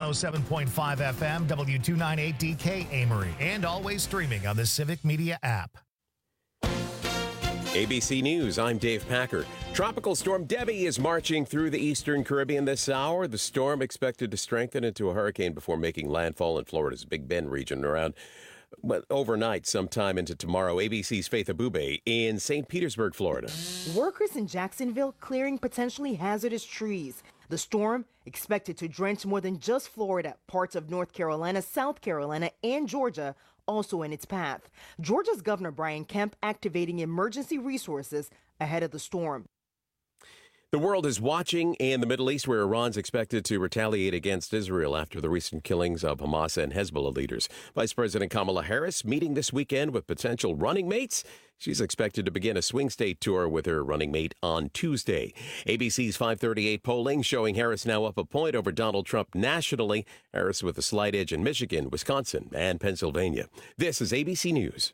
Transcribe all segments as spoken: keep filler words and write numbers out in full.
oh seven point five F M, W two ninety-eight D K Amory, and always streaming on the Civic Media app. A B C News, I'm Dave Packer. Tropical storm Debbie is marching through the eastern Caribbean this hour. The storm expected to strengthen into a hurricane before making landfall in Florida's Big Bend region around well, overnight, sometime into tomorrow. A B C's Faith Abube in Saint Petersburg, Florida. Workers in Jacksonville clearing potentially hazardous trees. The storm expected to drench more than just Florida. Parts of North Carolina, South Carolina, and Georgia also in its path. Georgia's Governor Brian Kemp activating emergency resources ahead of the storm. The world is watching in the Middle East, where Iran's expected to retaliate against Israel after the recent killings of Hamas and Hezbollah leaders. Vice President Kamala Harris meeting this weekend with potential running mates. She's expected to begin a swing state tour with her running mate on Tuesday. A B C's five thirty-eight polling showing Harris now up a point over Donald Trump nationally. Harris with a slight edge in Michigan, Wisconsin, and Pennsylvania. This is A B C News.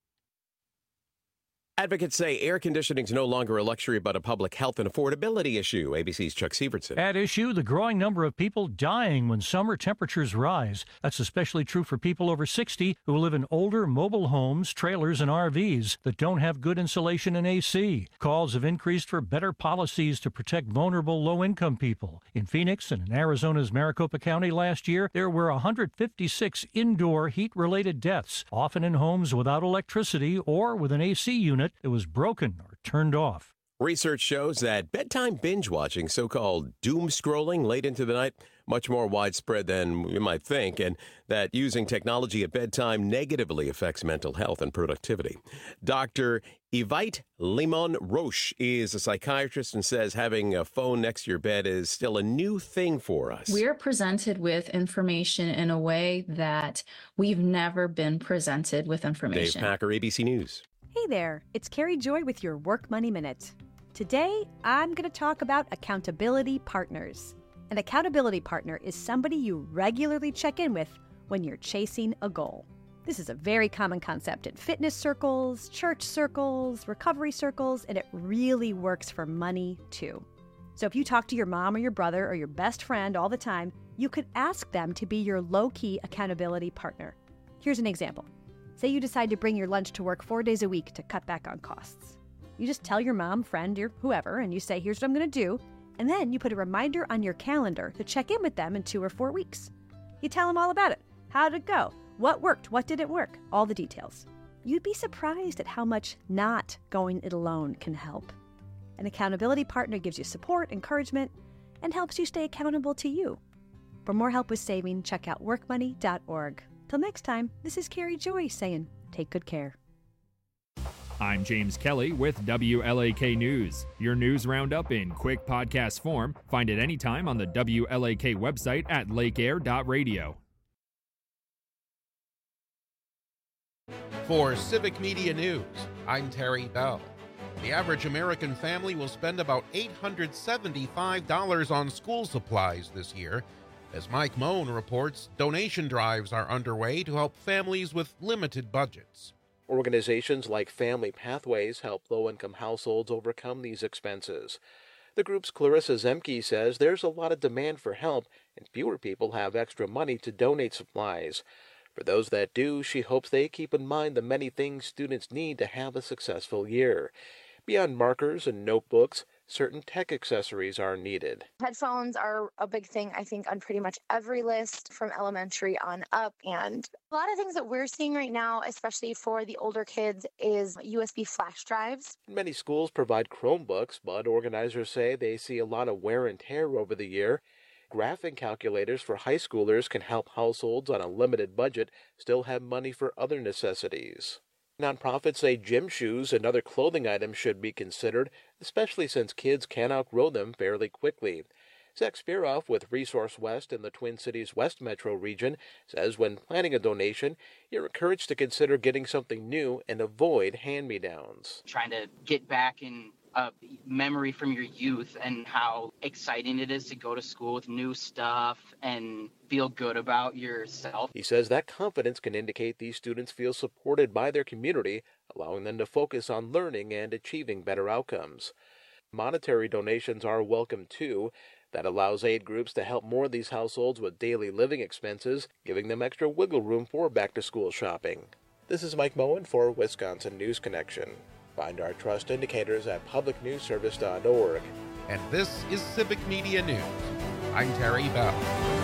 Advocates say air conditioning is no longer a luxury but a public health and affordability issue. A B C's Chuck Sievertson. At issue, the growing number of people dying when summer temperatures rise. That's especially true for people over sixty who live in older mobile homes, trailers, and R Vs that don't have good insulation and A C. Calls have increased for better policies to protect vulnerable low-income people. In Phoenix and in Arizona's Maricopa County last year, there were one hundred fifty-six indoor heat-related deaths, often in homes without electricity or with an A C unit that was broken or turned off. Research shows that bedtime binge watching, so-called doom scrolling late into the night, much more widespread than you might think, and that using technology at bedtime negatively affects mental health and productivity. Doctor Yvette Limon Roche is a psychiatrist and says having a phone next to your bed is still a new thing for us. We're presented with information in a way that we've never been presented with information. Dave Packer, A B C News. Hey there, it's Carrie Joy with your Work Money Minute. Today, I'm going to talk about accountability partners. An accountability partner is somebody you regularly check in with when you're chasing a goal. This is a very common concept in fitness circles, church circles, recovery circles, and it really works for money too. So if you talk to your mom or your brother or your best friend all the time, you could ask them to be your low-key accountability partner. Here's an example. Say you decide to bring your lunch to work four days a week to cut back on costs. You just tell your mom, friend, or whoever, and you say, here's what I'm going to do, and then you put a reminder on your calendar to check in with them in two or four weeks. You tell them all about it. How did it go? What worked? What didn't work? All the details. You'd be surprised at how much not going it alone can help. An accountability partner gives you support, encouragement, and helps you stay accountable to you. For more help with saving, check out work money dot org. Till next time, this is Carrie Joy saying, take good care. I'm James Kelly with W L A K News. Your news roundup in quick podcast form. Find it anytime on the W L A K website at lake air dot radio. For Civic Media News, I'm Terry Bell. The average American family will spend about eight hundred seventy-five dollars on school supplies this year. As Mike Moan reports, donation drives are underway to help families with limited budgets. Organizations like Family Pathways help low-income households overcome these expenses. The group's Clarissa Zemke says there's a lot of demand for help and fewer people have extra money to donate supplies. For those that do, she hopes they keep in mind the many things students need to have a successful year. Beyond markers and notebooks, certain tech accessories are needed. Headphones are a big thing, I think, on pretty much every list from elementary on up. And a lot of things that we're seeing right now, especially for the older kids, is U S B flash drives. Many schools provide Chromebooks, but organizers say they see a lot of wear and tear over the year. Graphing calculators for high schoolers can help households on a limited budget still have money for other necessities. Nonprofits say gym shoes and other clothing items should be considered, especially since kids can outgrow them fairly quickly. Zach Spiroff with Resource West in the Twin Cities West Metro region says when planning a donation, you're encouraged to consider getting something new and avoid hand-me-downs. Trying to get back in a memory from your youth and how exciting it is to go to school with new stuff and feel good about yourself. He says that confidence can indicate these students feel supported by their community, allowing them to focus on learning and achieving better outcomes. Monetary donations are welcome too. That allows aid groups to help more of these households with daily living expenses, giving them extra wiggle room for back-to-school shopping. This is Mike Moen for Wisconsin News Connection. Find our trust indicators at public news service dot org. And this is Civic Media News. I'm Terry Bell.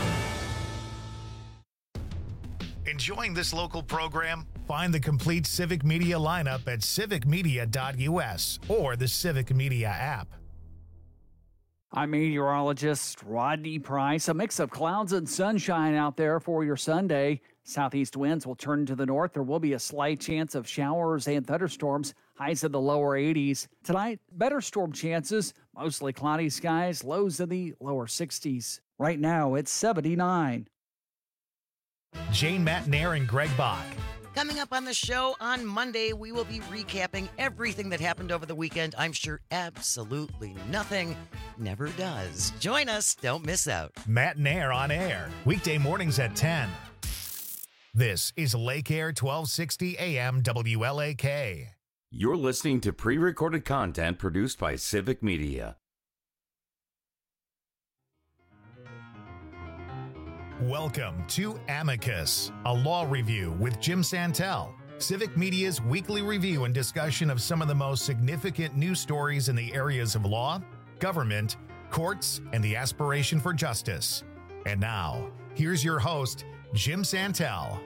Enjoying this local program? Find the complete Civic Media lineup at civic media dot u s or the Civic Media app. I'm meteorologist Rodney Price. A mix of clouds and sunshine out there for your Sunday. Southeast winds will turn to the north. There will be a slight chance of showers and thunderstorms. Highs in the lower eighties. Tonight, better storm chances. Mostly cloudy skies. Lows in the lower sixties. Right now, it's seventy-nine. Jane Matnair and Greg Bach. Coming up on the show on Monday, we will be recapping everything that happened over the weekend. I'm sure absolutely nothing never does. Join us. Don't miss out. Matnair on air. Weekday mornings at ten. This is Lake Air twelve sixty A M W L A K. You're listening to pre-recorded content produced by Civic Media. Welcome to Amicus, a law review with Jim Santel, Civic Media's weekly review and discussion of some of the most significant news stories in the areas of law, government, courts, and the aspiration for justice. And now, here's your host, Jim Santel.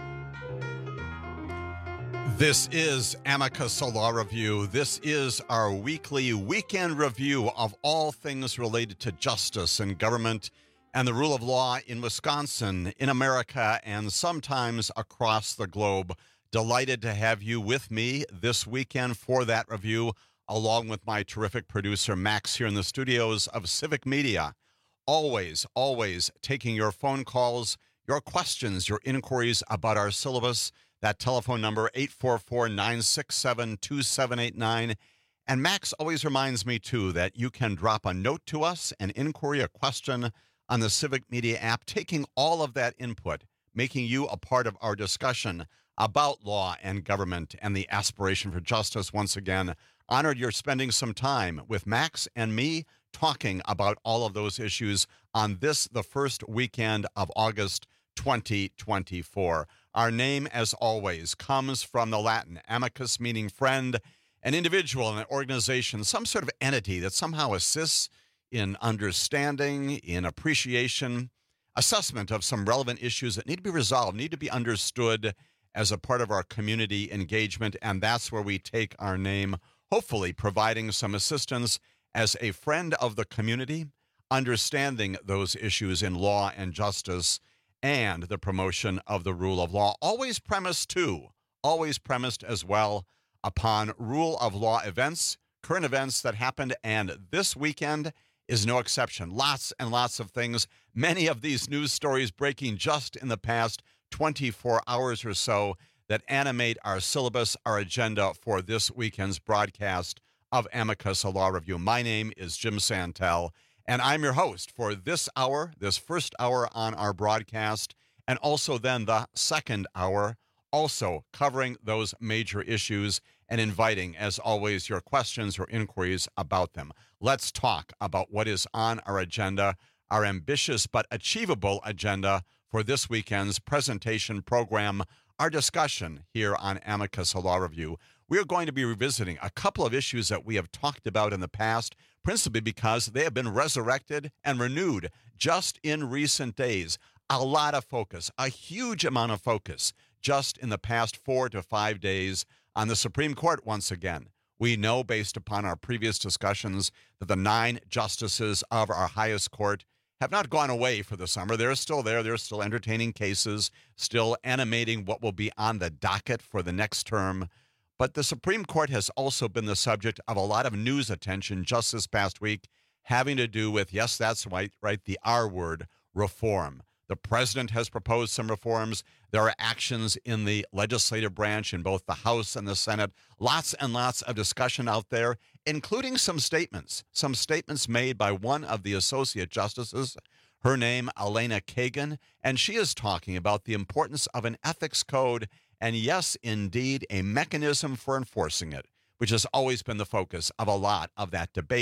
This is Amicus, a law review. This is our weekly weekend review of all things related to justice and government and the rule of law in Wisconsin, in America, and sometimes across the globe. Delighted to have you with me this weekend for that review, along with my terrific producer, Max, here in the studios of Civic Media. Always, always taking your phone calls, your questions, your inquiries about our syllabus. That telephone number, eight four four, nine six seven, two seven eight nine. And Max always reminds me, too, that you can drop a note to us, an inquiry, a question on the Civic Media app, taking all of that input, making you a part of our discussion about law and government and the aspiration for justice. Once again, honored you're spending some time with Max and me talking about all of those issues on this, the first weekend of August twenty twenty-four. Our name, as always, comes from the Latin amicus, meaning friend, an individual, an organization, some sort of entity that somehow assists in understanding, in appreciation, assessment of some relevant issues that need to be resolved, need to be understood as a part of our community engagement. And that's where we take our name, hopefully providing some assistance as a friend of the community, understanding those issues in law and justice, and the promotion of the rule of law. Always premised, too, always premised as well upon rule of law events, current events that happened, and this weekend is no exception. Lots and lots of things, many of these news stories breaking just in the past twenty-four hours or so that animate our syllabus, our agenda for this weekend's broadcast of Amicus, a law review. My name is Jim Santel, and I'm your host for this hour, this first hour on our broadcast, and also then the second hour, also covering those major issues and inviting, as always, your questions or inquiries about them. Let's talk about what is on our agenda, our ambitious but achievable agenda for this weekend's presentation program, our discussion here on Amicus, a law review. We are going to be revisiting a couple of issues that we have talked about in the past, principally because they have been resurrected and renewed just in recent days. A lot of focus, a huge amount of focus, just in the past four to five days on the Supreme Court once again. We know, based upon our previous discussions, that the nine justices of our highest court have not gone away for the summer. They're still there. They're still entertaining cases, still animating what will be on the docket for the next term. But the Supreme Court has also been the subject of a lot of news attention just this past week, having to do with, yes, that's right, right, the R word, reform. The president has proposed some reforms. There are actions in the legislative branch in both the House and the Senate. Lots and lots of discussion out there, including some statements, some statements made by one of the associate justices, her name, Elena Kagan, and she is talking about the importance of an ethics code and, yes, indeed, a mechanism for enforcing it, which has always been the focus of a lot of that debate,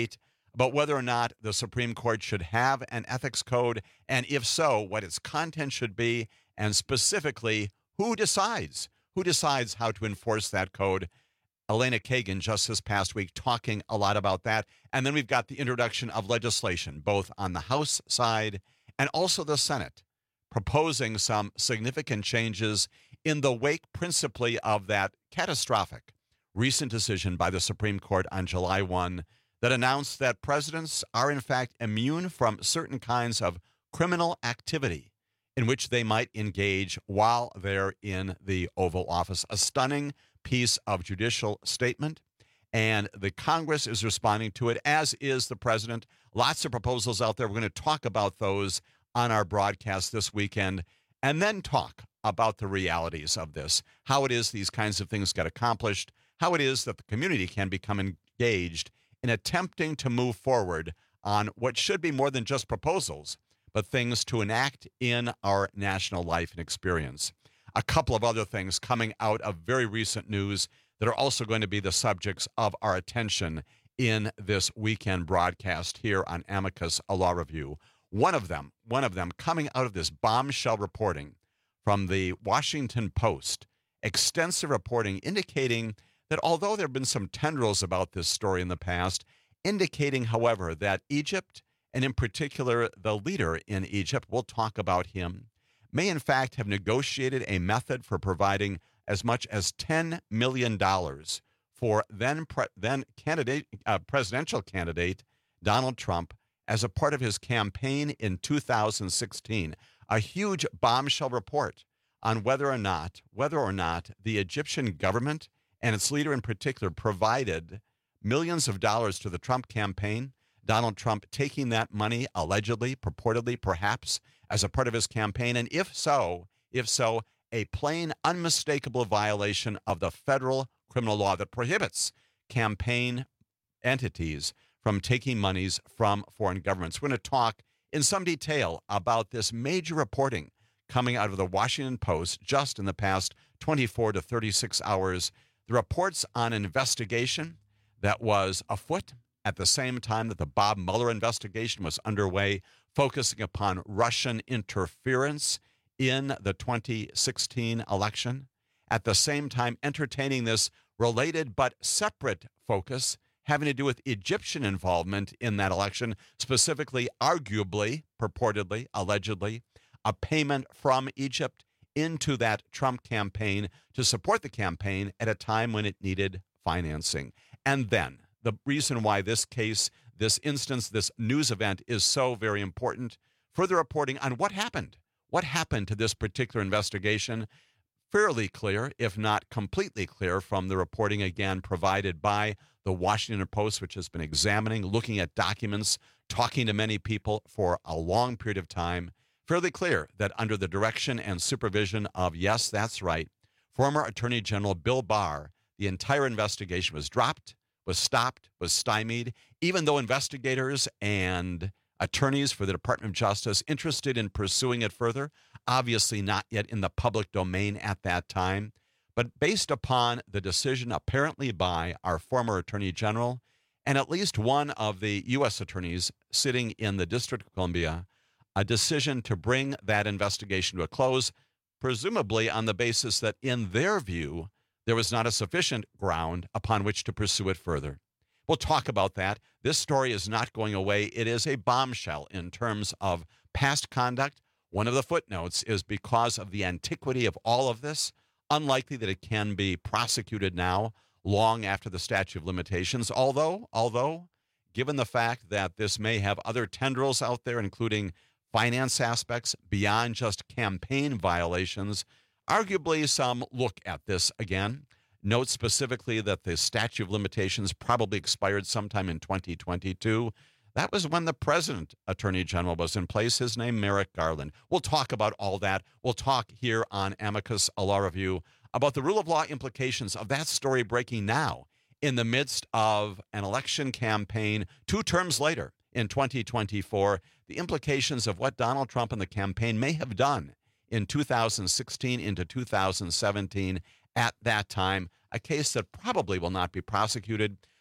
about whether or not the Supreme Court should have an ethics code, and if so, what its content should be, and specifically, who decides? Who decides how to enforce that code? Elena Kagan just this past week talking a lot about that. And then we've got the introduction of legislation, both on the House side and also the Senate, proposing some significant changes in the wake principally of that catastrophic recent decision by the Supreme Court on July first that announced that presidents are in fact immune from certain kinds of criminal activity in which they might engage while they're in the Oval Office. A stunning piece of judicial statement, and the Congress is responding to it, as is the president. Lots of proposals out there. We're going to talk about those on our broadcast this weekend, and then talk about the realities of this, how it is these kinds of things get accomplished, how it is that the community can become engaged in attempting to move forward on what should be more than just proposals, but things to enact in our national life and experience. A couple of other things coming out of very recent news that are also going to be the subjects of our attention in this weekend broadcast here on Amicus, a Law Review. One of them, one of them coming out of this bombshell reporting from the Washington Post, extensive reporting indicating that although there have been some tendrils about this story in the past, indicating, however, that Egypt, and in particular the leader in Egypt, we'll talk about him, may in fact have negotiated a method for providing as much as ten million dollars for then pre- then candidate uh, presidential candidate Donald Trump as a part of his campaign in two thousand sixteen. A huge bombshell report on whether or not whether or not the Egyptian government and its leader in particular provided millions of dollars to the Trump campaign. Donald Trump taking that money allegedly, purportedly, perhaps, as a part of his campaign, and if so, if so, a plain, unmistakable violation of the federal criminal law that prohibits campaign entities from taking monies from foreign governments. We're going to talk in some detail about this major reporting coming out of the Washington Post just in the past twenty-four to thirty-six hours. The reports on an investigation that was afoot at the same time that the Bob Mueller investigation was underway, focusing upon Russian interference in the twenty sixteen election, at the same time entertaining this related but separate focus having to do with Egyptian involvement in that election, specifically, arguably, purportedly, allegedly, a payment from Egypt into that Trump campaign to support the campaign at a time when it needed financing. And then the reason why this case, this instance, this news event is so very important, further reporting on what happened. What happened to this particular investigation? Fairly clear, if not completely clear, from the reporting again provided by the Washington Post, which has been examining, looking at documents, talking to many people for a long period of time. Fairly clear that under the direction and supervision of, yes, that's right, former Attorney General Bill Barr, the entire investigation was dropped, was stopped, was stymied, even though investigators and attorneys for the Department of Justice interested in pursuing it further, obviously not yet in the public domain at that time, but based upon the decision apparently by our former Attorney General and at least one of the U S attorneys sitting in the District of Columbia, a decision to bring that investigation to a close, presumably on the basis that in their view, there was not a sufficient ground upon which to pursue it further. We'll talk about that. This story is not going away. It is a bombshell in terms of past conduct. One of the footnotes is because of the antiquity of all of this, unlikely that it can be prosecuted now, long after the statute of limitations, although, although, given the fact that this may have other tendrils out there, including finance aspects beyond just campaign violations, arguably some look at this again. Note specifically that the statute of limitations probably expired sometime in twenty twenty-two. That was when the President Attorney General was in place, his name Merrick Garland. We'll talk about all that. We'll talk here on Amicus, a Law Review, about the rule of law implications of that story breaking now in the midst of an election campaign two terms later in twenty twenty-four, the implications of what Donald Trump and the campaign may have done in two thousand sixteen into two thousand seventeen at that time, a case that probably will not be prosecuted,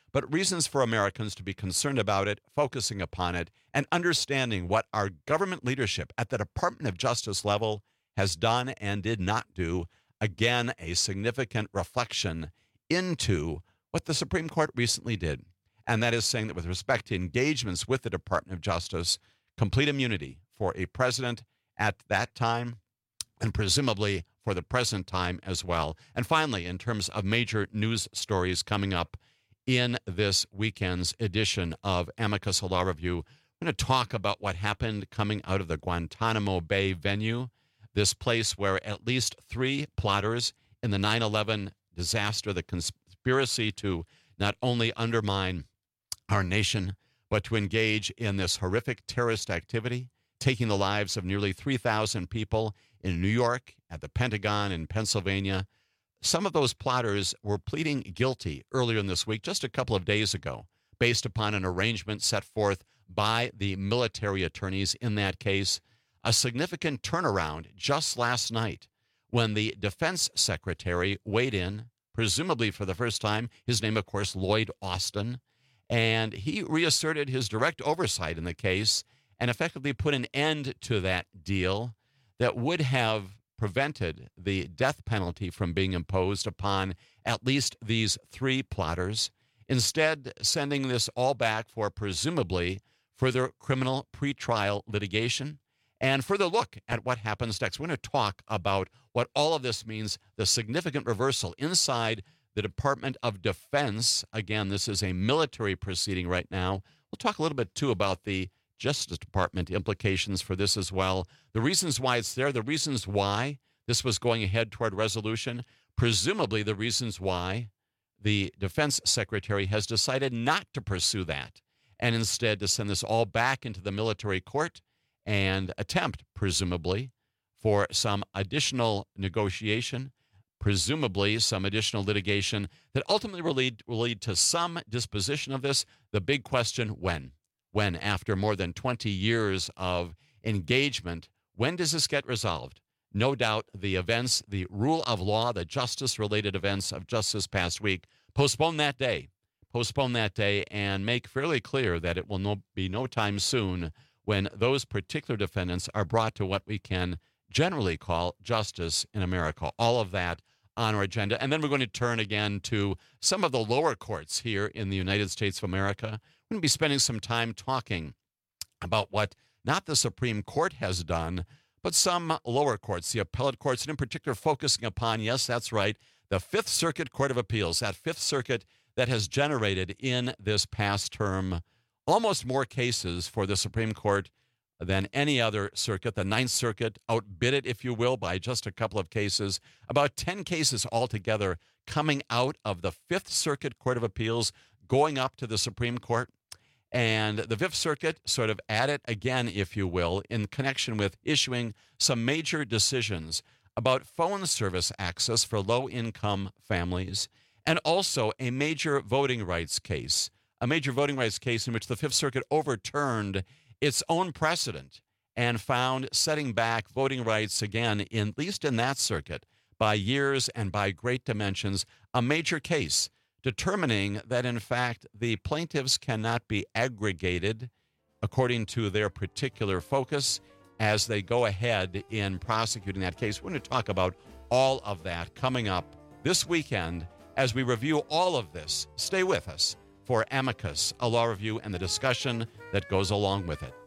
but reasons for Americans to be concerned about it, focusing upon it, and understanding what our government leadership at the Department of Justice level has done and did not do. Again, a significant reflection into what the Supreme Court recently did. And that is saying that with respect to engagements with the Department of Justice, complete immunity for a president at that time, and presumably for the present time as well. And finally, in terms of major news stories coming up in this weekend's edition of Amicus Law Review, I'm going to talk about what happened coming out of the Guantanamo Bay venue, this place where at least three plotters in the nine eleven disaster, the conspiracy to not only undermine our nation, but to engage in this horrific terrorist activity, taking the lives of nearly three thousand people in New York, at the Pentagon, in Pennsylvania. Some of those plotters were pleading guilty earlier in this week, just a couple of days ago, based upon an arrangement set forth by the military attorneys in that case. A significant turnaround just last night when the defense secretary weighed in, presumably for the first time. His name, of course, Lloyd Austin. And he reasserted his direct oversight in the case and effectively put an end to that deal that would have prevented the death penalty from being imposed upon at least these three plotters, instead sending this all back for presumably further criminal pretrial litigation and further look at what happens next. We're going to talk about what all of this means, the significant reversal inside the Department of Defense. Again, this is a military proceeding right now. We'll talk a little bit, too, about the Justice Department implications for this as well. The reasons why it's there, the reasons why this was going ahead toward resolution, presumably the reasons why the Defense Secretary has decided not to pursue that and instead to send this all back into the military court and attempt, presumably, for some additional negotiation, presumably some additional litigation that ultimately will lead, will lead to some disposition of this. The big question, when? When, after more than twenty years of engagement, when does this get resolved? No doubt the events, the rule of law, the justice-related events of just this past week, postpone that day, postpone that day and make fairly clear that it will no, be no time soon when those particular defendants are brought to what we can generally call justice in America. All of that on our agenda. And then we're going to turn again to some of the lower courts here in the United States of America. We're going to be spending some time talking about what not the Supreme Court has done, but some lower courts, the appellate courts, and in particular focusing upon, yes, that's right, the Fifth Circuit Court of Appeals, that Fifth Circuit that has generated in this past term almost more cases for the Supreme Court than any other circuit. The Ninth Circuit outbid it, if you will, by just a couple of cases. About ten cases altogether coming out of the Fifth Circuit Court of Appeals, going up to the Supreme Court. And the Fifth Circuit sort of at it again, if you will, in connection with issuing some major decisions about phone service access for low-income families, and also a major voting rights case, a major voting rights case in which the Fifth Circuit overturned its own precedent and found setting back voting rights again, in, at least in that circuit, by years and by great dimensions, a major case determining that, in fact, the plaintiffs cannot be aggregated according to their particular focus as they go ahead in prosecuting that case. We're going to talk about all of that coming up this weekend as we review all of this. Stay with us for Amicus, a law review, and the discussion that goes along with it.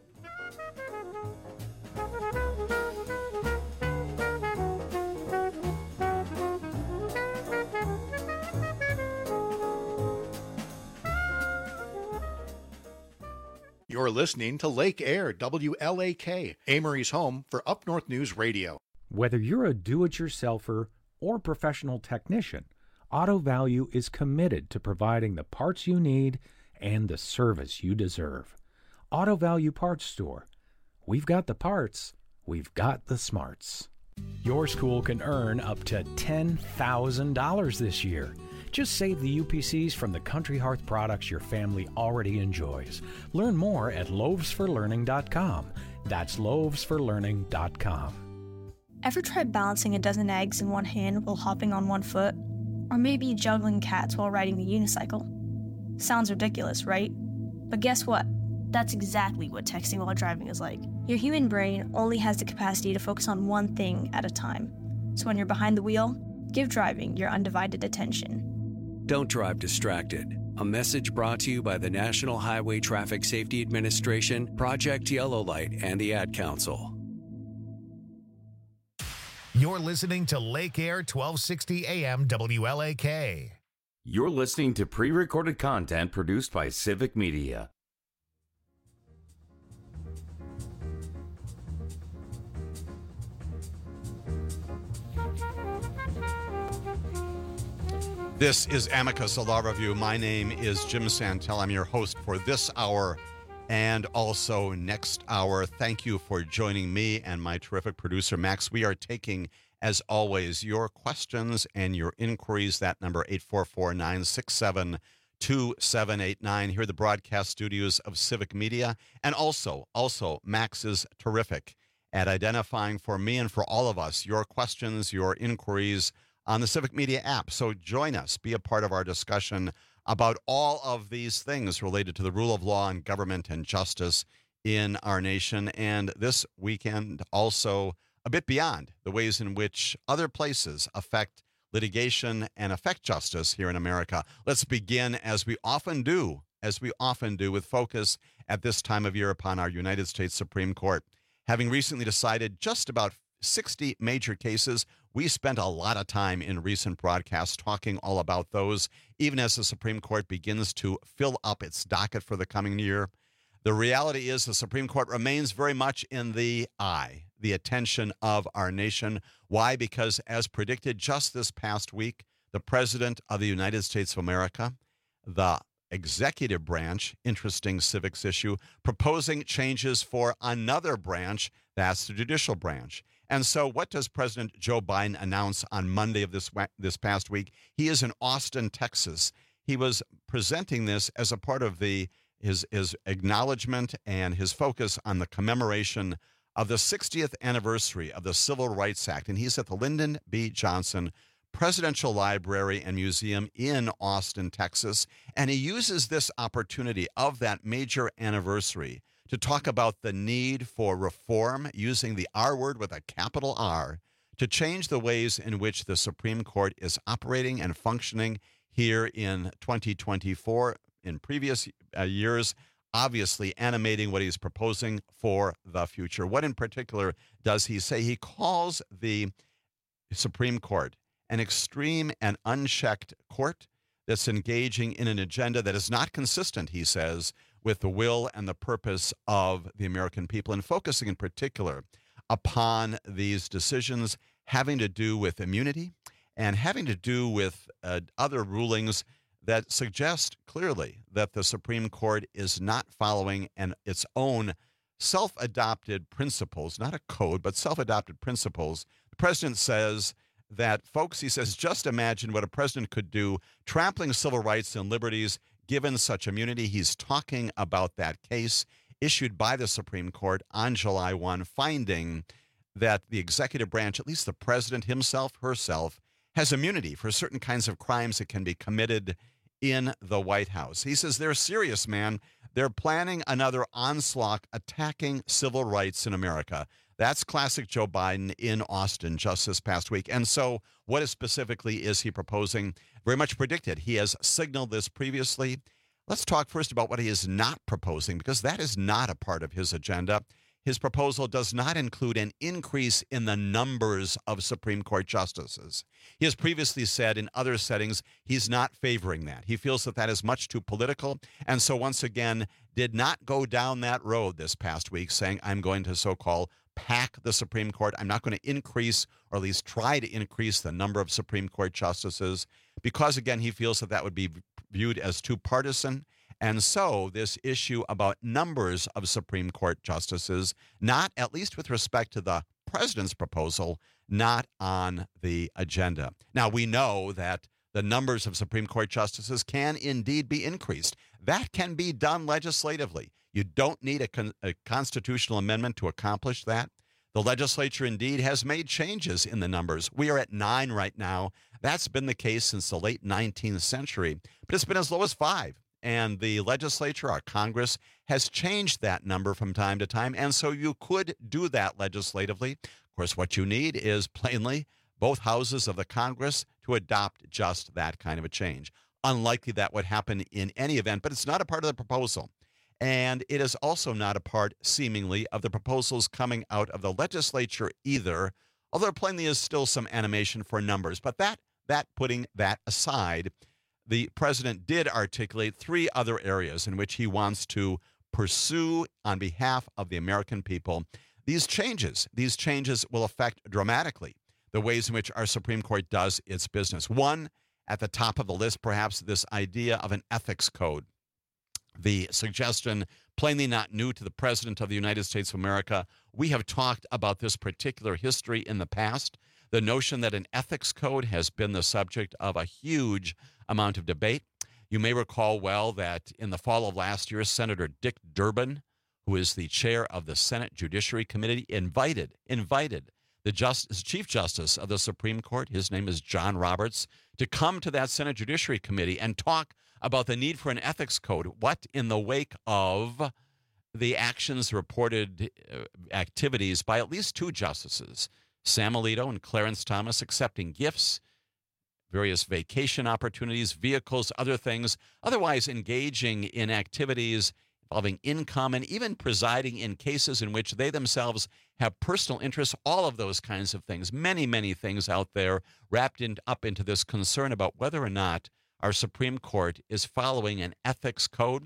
You're listening to Lake Air, W L A K, Amory's home for Up North News Radio. Whether you're a do-it-yourselfer or professional technician, Auto Value is committed to providing the parts you need and the service you deserve. Auto Value Parts Store. We've got the parts, we've got the smarts. Your school can earn up to ten thousand dollars this year. Just save the U P Cs from the Country Hearth products your family already enjoys. Learn more at loaves for learning dot com. That's loaves for learning dot com. Ever tried balancing a dozen eggs in one hand while hopping on one foot? Or maybe juggling cats while riding a unicycle? Sounds ridiculous, right? But guess what? That's exactly what texting while driving is like. Your human brain only has the capacity to focus on one thing at a time. So when you're behind the wheel, give driving your undivided attention. Don't drive distracted. A message brought to you by the National Highway Traffic Safety Administration, Project Yellow Light, and the Ad Council. You're listening to Lake Air twelve sixty A M W L A K. You're listening to pre-recorded content produced by Civic Media. This is Amicus, a law review. My name is Jim Santel. I'm your host for this hour and also next hour. Thank you for joining me and my terrific producer, Max. We are taking, as always, your questions and your inquiries. That number, eight four four, nine six seven, two seven eight nine. Here at the broadcast studios of Civic Media. And also, also, Max is terrific at identifying for me and for all of us your questions, your inquiries on the Civic Media app. So join us, be a part of our discussion about all of these things related to the rule of law and government and justice in our nation. And this weekend, also a bit beyond the ways in which other places affect litigation and affect justice here in America. Let's begin, as we often do, as we often do, with focus at this time of year upon our United States Supreme Court. Having recently decided just about sixty major cases, we spent a lot of time in recent broadcasts talking all about those, even as the Supreme Court begins to fill up its docket for the coming year. The reality is the Supreme Court remains very much in the eye, the attention of our nation. Why? Because as predicted just this past week, the President of the United States of America, the executive branch, interesting civics issue, proposing changes for another branch, that's the judicial branch. And so what does President Joe Biden announce on Monday of this this past week? He is in Austin, Texas. He was presenting this as a part of the his, his acknowledgement and his focus on the commemoration of the sixtieth anniversary of the Civil Rights Act. And he's at the Lyndon B. Johnson Presidential Library and Museum in Austin, Texas. And he uses this opportunity of that major anniversary to talk about the need for reform, using the R word with a capital R, to change the ways in which the Supreme Court is operating and functioning here in twenty twenty-four. In previous uh, years, obviously animating what he's proposing for the future. What in particular does he say? He calls the Supreme Court an extreme and unchecked court that's engaging in an agenda that is not consistent, he says, with the will and the purpose of the American people, and focusing in particular upon these decisions having to do with immunity and having to do with uh, other rulings that suggest clearly that the Supreme Court is not following an, its own self-adopted principles, not a code, but self-adopted principles. The president says that, folks, he says, just imagine what a president could do trampling civil rights and liberties given such immunity. He's talking about that case issued by the Supreme Court on July first, finding that the executive branch, at least the president himself, herself, has immunity for certain kinds of crimes that can be committed in the White House. He says they're serious, man. They're planning another onslaught attacking civil rights in America. That's classic Joe Biden in Austin just this past week. And so what is specifically is he proposing? Very much predicted. He has signaled this previously. Let's talk first about what he is not proposing, because that is not a part of his agenda. His proposal does not include an increase in the numbers of Supreme Court justices. He has previously said in other settings he's not favoring that. He feels that that is much too political, and so once again did not go down that road this past week, saying, I'm going to so-called pack the Supreme Court. I'm not going to increase, or at least try to increase, the number of Supreme Court justices, because, again, he feels that that would be viewed as too partisan. And so this issue about numbers of Supreme Court justices, not, at least with respect to the president's proposal, not on the agenda. Now, we know that the numbers of Supreme Court justices can indeed be increased. That can be done legislatively. You don't need a, con- a constitutional amendment to accomplish that. The legislature indeed has made changes in the numbers. We are at nine right now. That's been the case since the late nineteenth century, but it's been as low as five and the legislature, our Congress, has changed that number from time to time, and so you could do that legislatively. Of course, what you need is plainly both houses of the Congress to adopt just that kind of a change. Unlikely that would happen in any event, but it's not a part of the proposal. And it is also not a part, seemingly, of the proposals coming out of the legislature either, although there plainly is still some animation for numbers. But that, that putting that aside, the president did articulate three other areas in which he wants to pursue on behalf of the American people these changes. These changes will affect dramatically the ways in which our Supreme Court does its business. One, at the top of the list, perhaps, this idea of an ethics code. The suggestion, plainly not new to the President of the United States of America. We have talked about this particular history in the past. The notion that an ethics code has been the subject of a huge amount of debate. You may recall well that in the fall of last year, Senator Dick Durbin, who is the chair of the Senate Judiciary Committee, invited, invited the Just, Chief Justice of the Supreme Court, his name is John Roberts, to come to that Senate Judiciary Committee and talk about the need for an ethics code. What, in the wake of the actions, reported uh, activities by at least two justices, Sam Alito and Clarence Thomas, accepting gifts, various vacation opportunities, vehicles, other things, otherwise engaging in activities involving income and even presiding in cases in which they themselves have personal interests, all of those kinds of things, many, many things out there wrapped in, up into this concern about whether or not our Supreme Court is following an ethics code.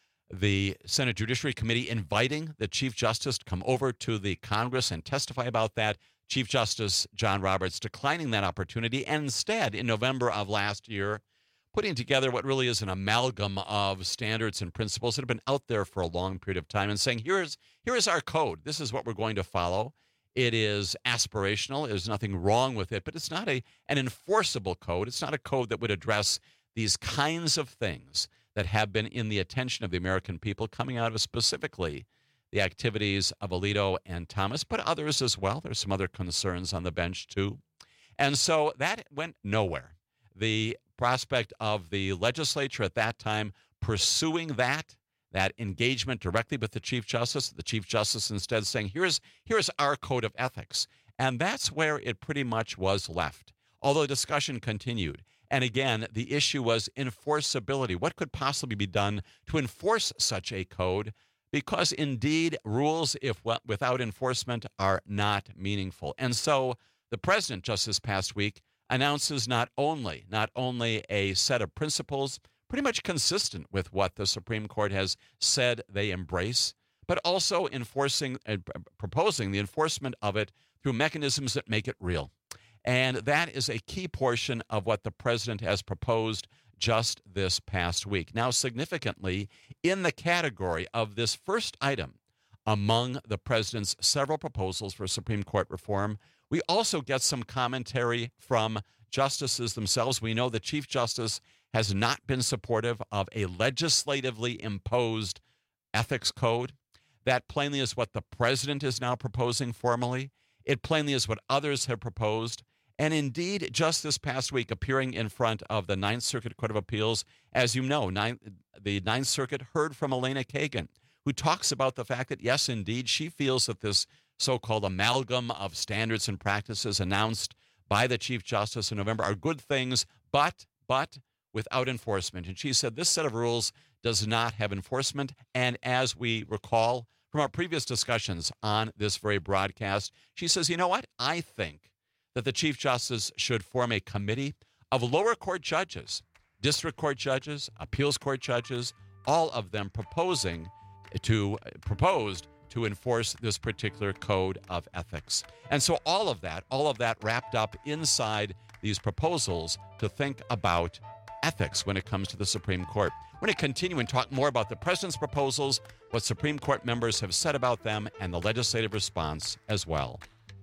The Senate Judiciary Committee inviting the Chief Justice to come over to the Congress and testify about that. Chief Justice John Roberts declining that opportunity, and instead, in November of last year, putting together what really is an amalgam of standards and principles that have been out there for a long period of time and saying, here's, here is our code. This is what we're going to follow. It is aspirational. There's nothing wrong with it, but it's not a an enforceable code. It's not a code that would address these kinds of things that have been in the attention of the American people, coming out of specifically the activities of Alito and Thomas, but others as well. There's some other concerns on the bench, too. And so that went nowhere. The prospect of the legislature at that time pursuing that, that engagement directly with the Chief Justice, the Chief Justice instead saying, here's, here's our code of ethics. And that's where it pretty much was left, although discussion continued. And again, the issue was enforceability. What could possibly be done to enforce such a code? Because indeed, rules, if without enforcement, are not meaningful. And so the president, just this past week, announces not only, not only a set of principles pretty much consistent with what the Supreme Court has said they embrace, but also enforcing, uh, proposing the enforcement of it through mechanisms that make it real. And that is a key portion of what the president has proposed just this past week. Now, significantly, in the category of this first item among the president's several proposals for Supreme Court reform, we also get some commentary from justices themselves. We know the Chief Justice has not been supportive of a legislatively imposed ethics code. That plainly is what the president is now proposing formally. It plainly is what others have proposed. And indeed, just this past week, appearing in front of the Ninth Circuit Court of Appeals, as you know, Ninth, the Ninth Circuit heard from Elena Kagan, who talks about the fact that, yes, indeed, she feels that this so-called amalgam of standards and practices announced by the Chief Justice in November are good things, but, but without enforcement. And she said this set of rules does not have enforcement. And as we recall from our previous discussions on this very broadcast, she says, you know what? I think that the Chief Justice should form a committee of lower court judges, district court judges, appeals court judges, all of them proposing to proposed to enforce this particular code of ethics. And so all of that, all of that wrapped up inside these proposals to think about ethics when it comes to the Supreme Court. We're going to continue and talk more about the president's proposals, what Supreme Court members have said about them, and the legislative response as well.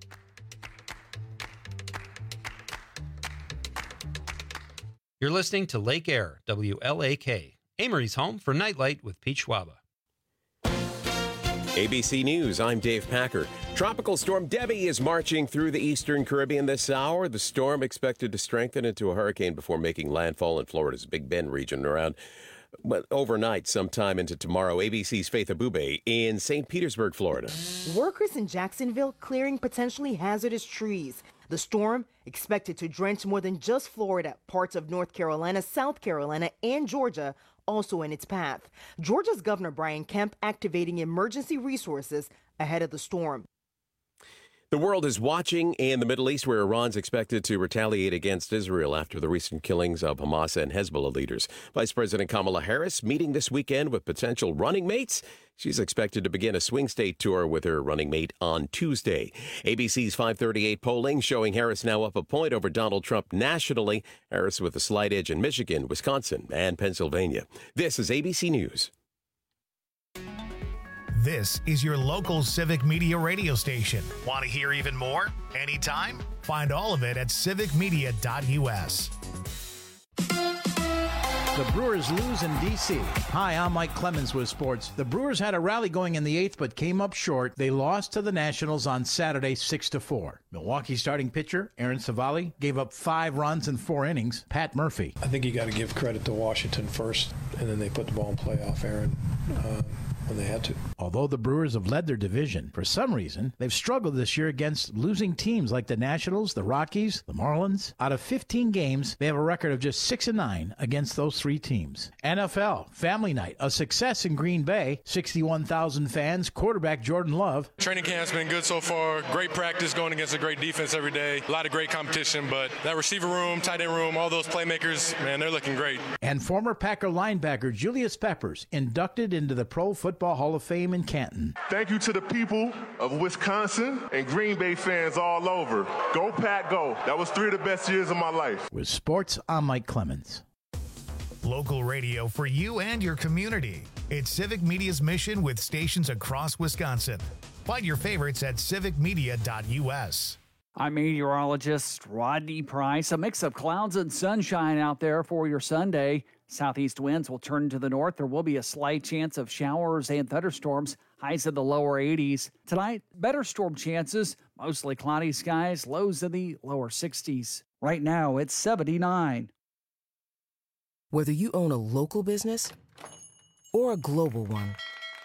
You're listening to Lake Air, W L A K, Amory's home for Nightlight with Pete Schwaba. A B C News, I'm Dave Packer. Tropical storm Debbie is marching through the eastern Caribbean this hour. The storm expected to strengthen into a hurricane before making landfall in Florida's Big Bend region around But overnight, sometime into tomorrow, A B C's Faith Abube in Saint Petersburg, Florida. Workers in Jacksonville clearing potentially hazardous trees. The storm expected to drench more than just Florida, parts of North Carolina, South Carolina, and Georgia also in its path. Georgia's Governor Brian Kemp activating emergency resources ahead of the storm. The world is watching in the Middle East, where Iran's expected to retaliate against Israel after the recent killings of Hamas and Hezbollah leaders. Vice President Kamala Harris meeting this weekend with potential running mates. She's expected to begin a swing state tour with her running mate on Tuesday. A B C's five thirty-eight polling showing Harris now up a point over Donald Trump nationally. Harris with a slight edge in Michigan, Wisconsin, and Pennsylvania. This is A B C News. This is your local Civic Media radio station. Want to hear even more? Anytime? Find all of it at civic media dot u s. The Brewers lose in D C. Hi, I'm Mike Clemens with sports. The Brewers had a rally going in the eighth, but came up short. They lost to the Nationals on Saturday, six to four. Milwaukee starting pitcher Aaron Savali gave up five runs in four innings. Pat Murphy. I think you got to give credit to Washington first, and then they put the ball in play off Aaron uh, when they had to. Although the Brewers have led their division, for some reason, they've struggled this year against losing teams like the Nationals, the Rockies, the Marlins. Out of fifteen games, they have a record of just six and nine against those three teams. N F L Family Night, a success in Green Bay. sixty-one thousand fans. Quarterback Jordan Love. Training camp's been good so far. Great practice going against a great defense every day. A lot of great competition, but that receiver room, tight end room, all those playmakers, man, they're looking great. And former Packer linebacker Julius Peppers inducted into the Pro Football Hall of Fame in Canton. Thank you to the people of Wisconsin and Green Bay fans all over. Go Pack, go. That was three of the best years of my life. With sports, I'm Mike Clemens. Local radio for you and your community. It's Civic Media's mission with stations across Wisconsin. Find your favorites at civic media dot u s. I'm meteorologist Rodney Price. A mix of clouds and sunshine out there for your Sunday. Southeast winds will turn to the north. There will be a slight chance of showers and thunderstorms. Highs in the lower eighties. Tonight, better storm chances. Mostly cloudy skies. Lows in the lower sixties. Right now, it's seventy-nine. Whether you own a local business or a global one,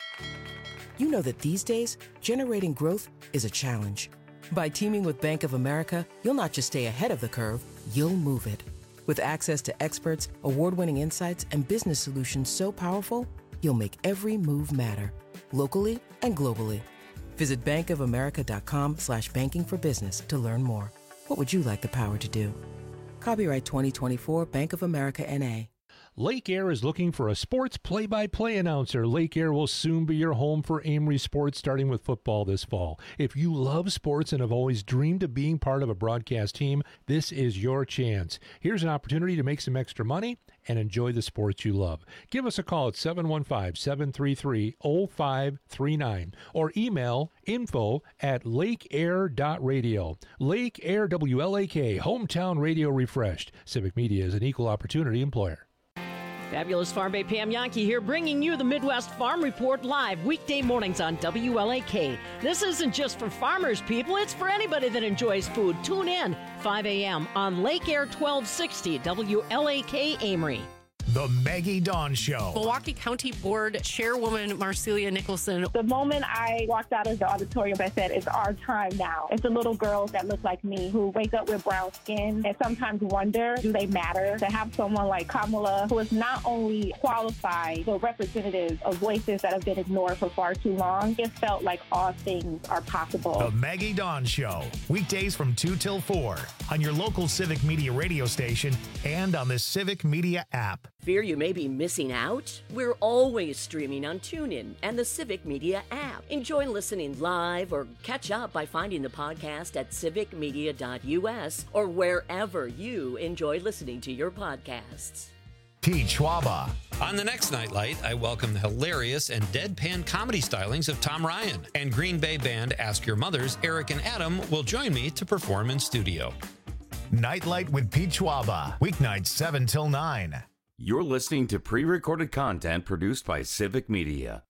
you know that these days, generating growth is a challenge. By teaming with Bank of America, you'll not just stay ahead of the curve, you'll move it. With access to experts, award-winning insights, and business solutions so powerful, you'll make every move matter, locally and globally. Visit bankofamerica.com slash banking for business to learn more. What would you like the power to do? Copyright twenty twenty-four Bank of America N A. Lake Air is looking for a sports play-by-play announcer. Lake Air will soon be your home for Amory Sports, starting with football this fall. If you love sports and have always dreamed of being part of a broadcast team, this is your chance. Here's an opportunity to make some extra money and enjoy the sports you love. Give us a call at seven one five, seven three three, zero five three nine or email info at lakeair dot radio. Lake Air W L A K, hometown radio refreshed. Civic Media is an equal opportunity employer. Fabulous Farm Bay Pam Yankee here, bringing you the Midwest Farm Report live weekday mornings on W L A K. This isn't just for farmers, people. It's for anybody that enjoys food. Tune in five a.m. on Lake Air twelve sixty W L A K Amory. The Maggie Dawn Show. Milwaukee County Board Chairwoman Marcelia Nicholson. The moment I walked out of the auditorium, I said, it's our time now. It's the little girls that look like me who wake up with brown skin and sometimes wonder, do they matter? To have someone like Kamala, who is not only qualified, but representative of voices that have been ignored for far too long, it felt like all things are possible. The Maggie Dawn Show. Weekdays from two till four on your local Civic Media radio station and on the Civic Media app. Fear you may be missing out? We're always streaming on TuneIn and the Civic Media app. Enjoy listening live or catch up by finding the podcast at civic media dot u s or wherever you enjoy listening to your podcasts. Pete Schwaba. On the next Nightlight, I welcome the hilarious and deadpan comedy stylings of Tom Ryan. And Green Bay band Ask Your Mothers, Eric and Adam, will join me to perform in studio. Nightlight with Pete Schwaba. Weeknights seven till nine. You're listening to pre-recorded content produced by Civic Media.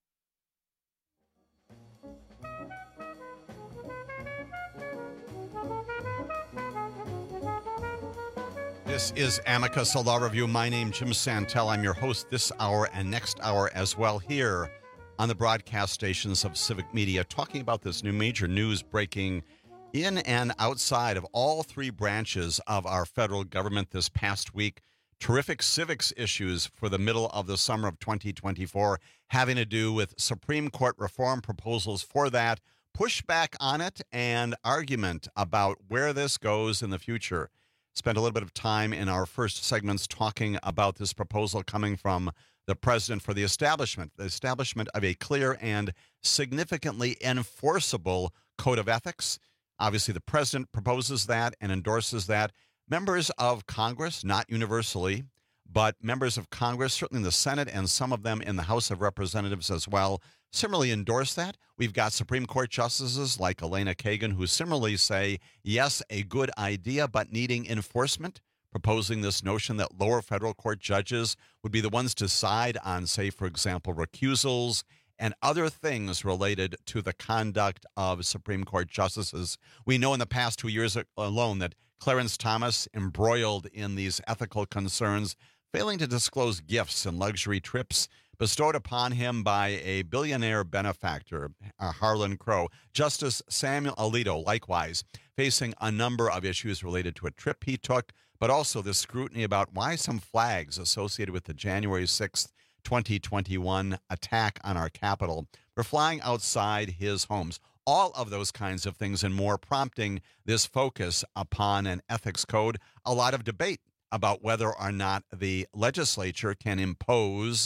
This This is Amicus, a law review. My name, Jim Santel. I'm your host this hour and next hour as well here on the broadcast stations of Civic Media, talking about this new major news breaking in and outside of all three branches of our federal government this past week. Terrific civics issues for the middle of the summer of twenty twenty-four having to do with Supreme Court reform proposals for that, pushback on it, and argument about where this goes in the future. Spent a little bit of time in our first segments talking about this proposal coming from the president for the establishment, the establishment of a clear and significantly enforceable code of ethics. Obviously, the president proposes that and endorses that. Members of Congress, not universally, but members of Congress, certainly in the Senate and some of them in the House of Representatives as well, similarly endorse that. We've got Supreme Court justices like Elena Kagan who similarly say, yes, a good idea, but needing enforcement, proposing this notion that lower federal court judges would be the ones to decide on, say, for example, recusals and other things related to the conduct of Supreme Court justices. We know in the past two years alone that Clarence Thomas, embroiled in these ethical concerns, failing to disclose gifts and luxury trips bestowed upon him by a billionaire benefactor, uh, Harlan Crow. Justice Samuel Alito, likewise, facing a number of issues related to a trip he took, but also the scrutiny about why some flags associated with the January sixth, twenty twenty-one attack on our Capitol were flying outside his homes. All of those kinds of things and more, prompting this focus upon an ethics code. A lot of debate about whether or not the legislature can impose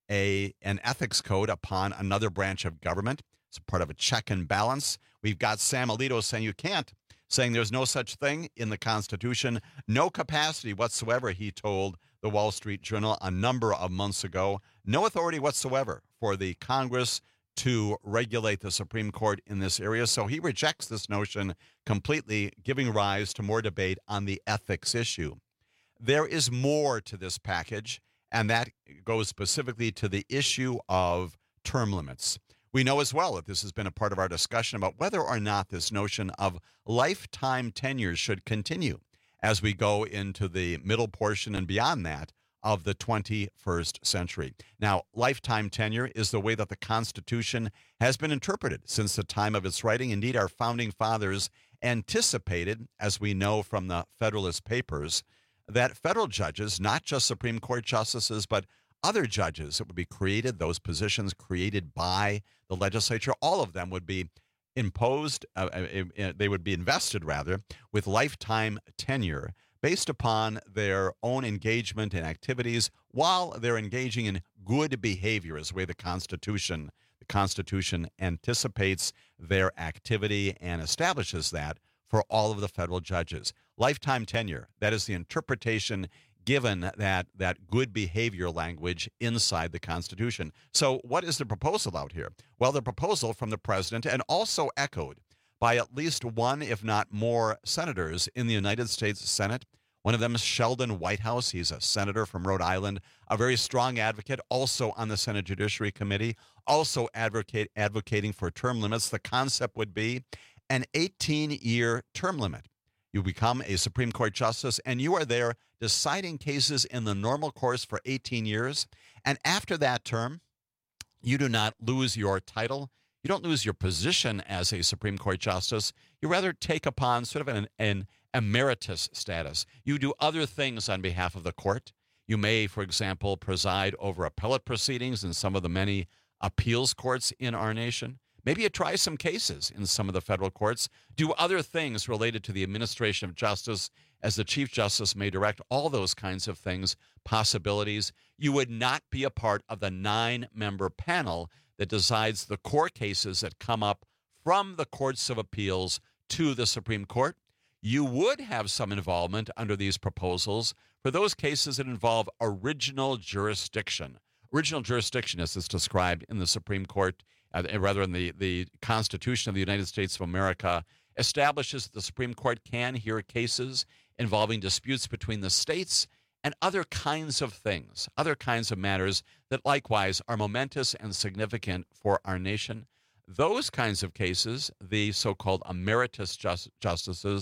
a an ethics code upon another branch of government. It's part of a check and balance. We've got Sam Alito saying you can't, saying there's no such thing in the Constitution, no capacity whatsoever, he told the Wall Street Journal a number of months ago, no authority whatsoever for the Congress to regulate the Supreme Court in this area. So he rejects this notion completely, giving rise to more debate on the ethics issue. There is more to this package, and that goes specifically to the issue of term limits. We know as well that this has been a part of our discussion about whether or not this notion of lifetime tenures should continue as we go into the middle portion and beyond that of the twenty-first century. Now, lifetime tenure is the way that the Constitution has been interpreted since the time of its writing. Indeed, our founding fathers anticipated, as we know from the Federalist Papers, that federal judges, not just Supreme Court justices, but other judges that would be created, those positions created by the legislature, all of them would be imposed, uh, uh, they would be invested, rather, with lifetime tenure based upon their own engagement in activities while they're engaging in good behavior, is the way the Constitution, the Constitution anticipates their activity and establishes that for all of the federal judges. Lifetime tenure, that is the interpretation given that that good behavior language inside the Constitution. So what is the proposal out here? Well, the proposal from the president, and also echoed by at least one, if not more, senators in the United States Senate. One of them is Sheldon Whitehouse. He's a senator from Rhode Island, a very strong advocate, also on the Senate Judiciary Committee, also advocate, advocating for term limits. The concept would be an eighteen-year term limit. You become a Supreme Court justice, and you are there deciding cases in the normal course for eighteen years. And after that term, you do not lose your title. You don't lose your position as a Supreme Court justice. You rather take upon sort of an, an emeritus status. You do other things on behalf of the court. You may, for example, preside over appellate proceedings in some of the many appeals courts in our nation. Maybe you try some cases in some of the federal courts. Do other things related to the administration of justice, as the Chief Justice may direct, all those kinds of things, possibilities. You would not be a part of the nine-member panel that decides the core cases that come up from the courts of appeals to the Supreme Court. You would have some involvement under these proposals for those cases that involve original jurisdiction. Original jurisdiction, as is described in the Supreme Court, uh, rather in the, the Constitution of the United States of America, establishes that the Supreme Court can hear cases involving disputes between the states and other kinds of things, other kinds of matters that likewise are momentous and significant for our nation. Those kinds of cases, the so-called emeritus just, justices,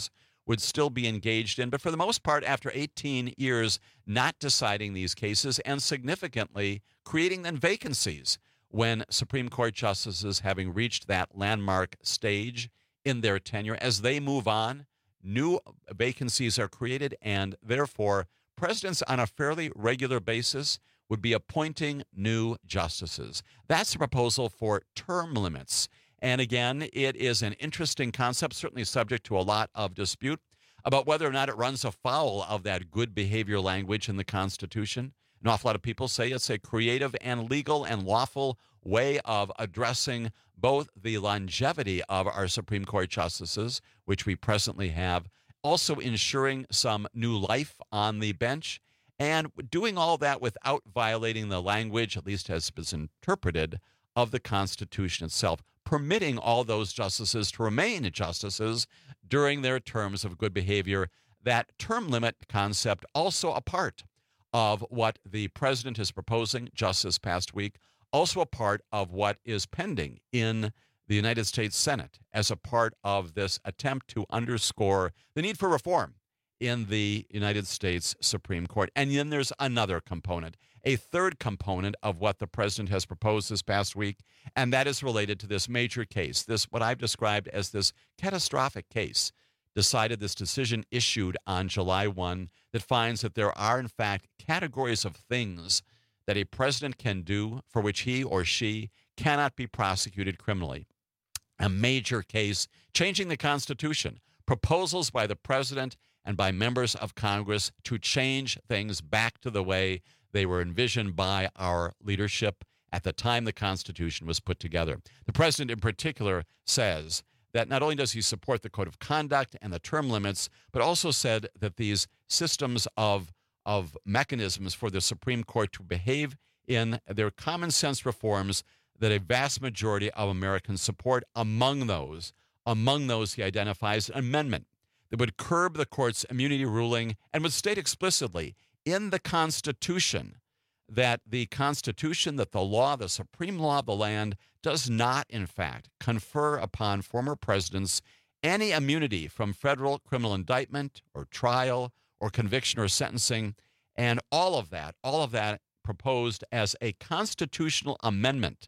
would still be engaged in, but for the most part, after eighteen years, not deciding these cases and significantly creating then vacancies when Supreme Court justices, having reached that landmark stage in their tenure, as they move on, new vacancies are created, and therefore presidents on a fairly regular basis would be appointing new justices. That's the proposal for term limits. And again, it is an interesting concept, certainly subject to a lot of dispute about whether or not it runs afoul of that good behavior language in the Constitution. An awful lot of people say it's a creative and legal and lawful way of addressing both the longevity of our Supreme Court justices, which we presently have, also ensuring some new life on the bench, and doing all that without violating the language, at least as it's interpreted, of the Constitution itself, permitting all those justices to remain justices during their terms of good behavior. That term limit concept also a part of what the president is proposing just this past week, also a part of what is pending in the United States Senate as a part of this attempt to underscore the need for reform in the United States Supreme Court. And then there's another component, a third component of what the president has proposed this past week, and that is related to this major case, this what I've described as this catastrophic case, decided this decision issued on July first that finds that there are, in fact, categories of things that a president can do for which he or she cannot be prosecuted criminally. A major case changing the Constitution, proposals by the president and by members of Congress to change things back to the way they were envisioned by our leadership at the time the Constitution was put together. The president in particular says that not only does he support the code of conduct and the term limits, but also said that these systems of, of mechanisms for the Supreme Court to behave in their common sense reforms that a vast majority of Americans support. Among those, among those he identifies an amendment that would curb the court's immunity ruling and would state explicitly in the Constitution that the Constitution, that the law, the supreme law of the land, does not, in fact, confer upon former presidents any immunity from federal criminal indictment or trial or conviction or sentencing. And all of that, all of that proposed as a constitutional amendment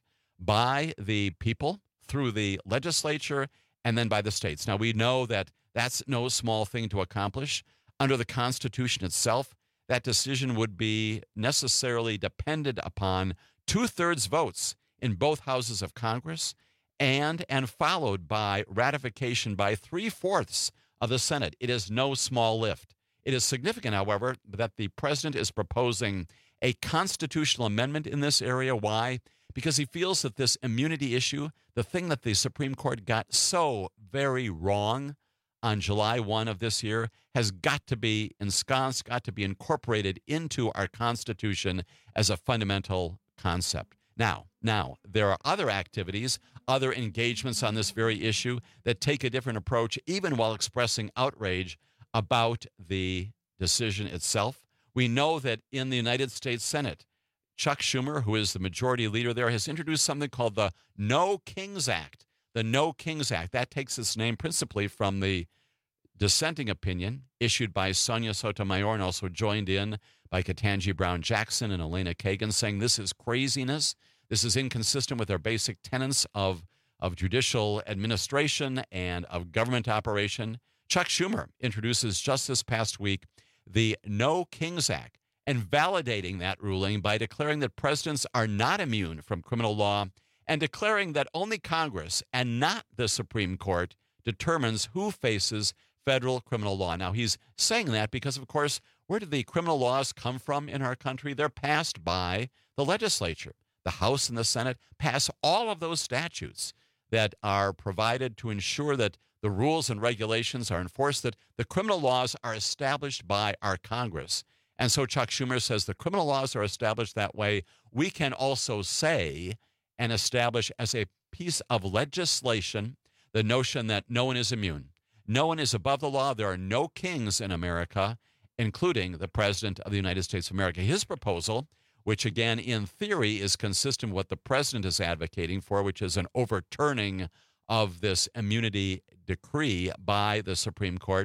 by the people through the legislature and then by the states. Now, we know that that's no small thing to accomplish. Under the Constitution itself, that decision would be necessarily dependent upon two-thirds votes in both houses of Congress and and followed by ratification by three-fourths of the Senate. It is no small lift. It is significant, however, that the president is proposing a constitutional amendment in this area. Why? Because he feels that this immunity issue, the thing that the Supreme Court got so very wrong on July first of this year, has got to be ensconced, got to be incorporated into our Constitution as a fundamental concept. Now, now, there are other activities, other engagements on this very issue that take a different approach, even while expressing outrage about the decision itself. We know that in the United States Senate, Chuck Schumer, who is the majority leader there, has introduced something called the No Kings Act. The No Kings Act, that takes its name principally from the dissenting opinion issued by Sonia Sotomayor and also joined in by Ketanji Brown Jackson and Elena Kagan, saying this is craziness. This is inconsistent with our basic tenets of, of judicial administration and of government operation. Chuck Schumer introduces just this past week the No Kings Act and validating that ruling by declaring that presidents are not immune from criminal law and declaring that only Congress and not the Supreme Court determines who faces federal criminal law. Now, he's saying that because, of course, where do the criminal laws come from in our country? They're passed by the legislature. The House and the Senate pass all of those statutes that are provided to ensure that the rules and regulations are enforced, that the criminal laws are established by our Congress. And so Chuck Schumer says the criminal laws are established that way. We can also say and establish as a piece of legislation the notion that no one is immune. No one is above the law. There are no kings in America, including the President of the United States of America. His proposal, which again in theory is consistent with what the president is advocating for, which is an overturning of this immunity decree by the Supreme Court,